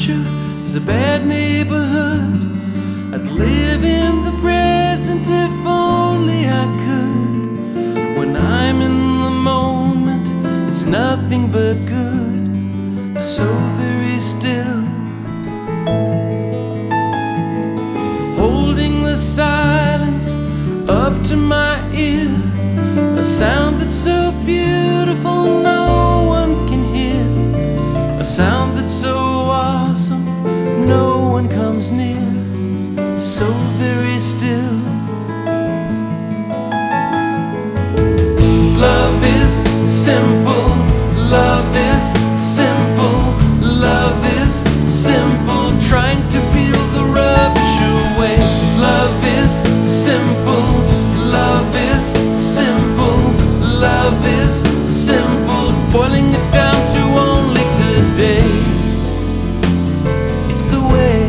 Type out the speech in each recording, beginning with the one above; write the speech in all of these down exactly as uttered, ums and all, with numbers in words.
future is a bad neighborhood. I'd live in the present if only I could. When I'm in the moment, it's nothing but good. So very still, holding the silence up to my ear, a sound that's so beautiful no one can hear, a sound that's so awesome no one comes near. So very still. Love is simple, love is simple, love is simple, trying to peel the rubbish away. Love is simple, love is simple, love is simple, boiling it down to only today. It's the way.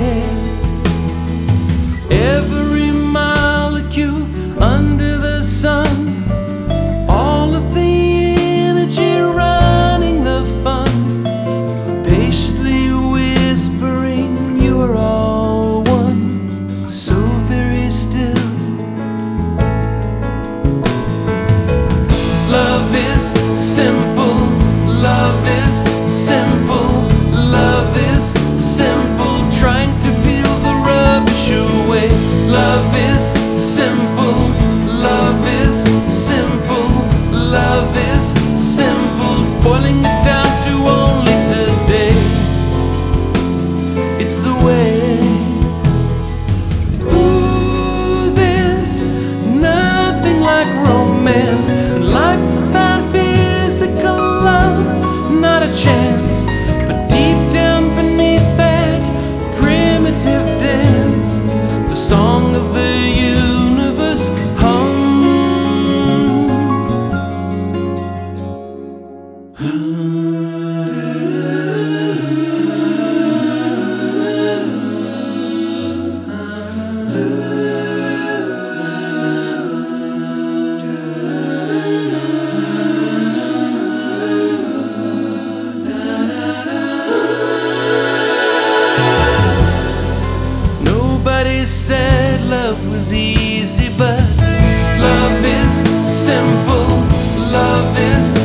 Every molecule under the sun, all of the energy running the fun, patiently whispering you are all one. So very still. Love is simple, love is simple, love is simple, trying to peel the rubbish away. Love is simple, love is simple, love is simple, boiling it down to only today. It's the way. Ooh, there's nothing like romance, and life without physical love, not a chance. But deep down beneath that primitive dance, the song of the universe hums. Nobody said love was easy, but love is simple, love is